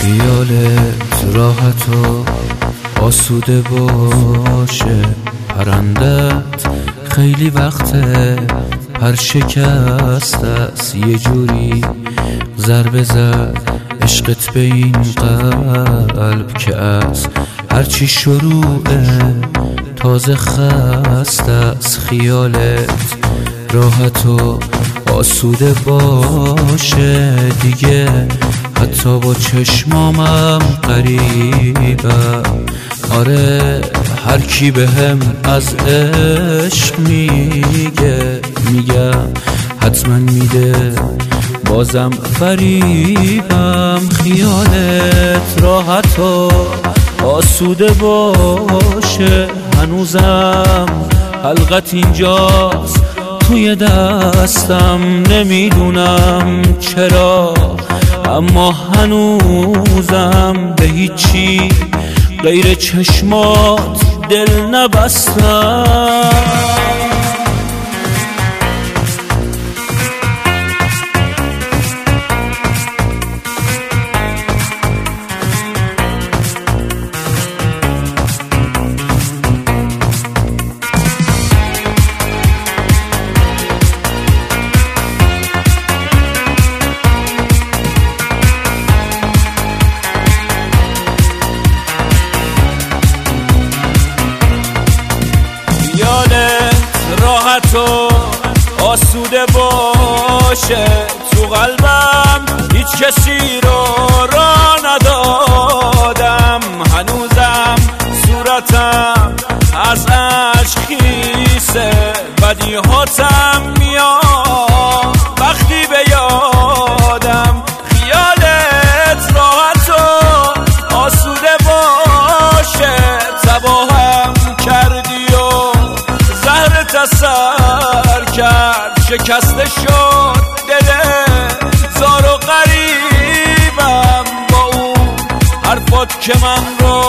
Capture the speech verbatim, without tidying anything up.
خیالت راحت و آسوده باشه، پرندت خیلی وقته پر شکست است، یه جوری ضربه زد عشقت به این قلب که از هرچی شروعه تازه خسته است. خیالت راحت و آسوده باشه دیگه، حتی با چشمامم قریبم. آره هر کی بهم از عشق میگه، میگم حتما میده بازم فریبم. خیالت راحت و آسوده باشه، هنوزم حلقت اینجاست توی دستم، نمیدونم چرا اما هنوزم به هیچی غیر چشمات دل نبستم. راحت و آسوده باشه، تو قلبم هیچ کسی رو را ندادم، هنوزم صورتم از عشق خیسه، بدیهاتم میاد وقتی به یادم. خیالت راحت و آسوده باشه، تباهم کردی و اثر کرد، شکسته شد دل زار و غریبم با اون حرفات که من رو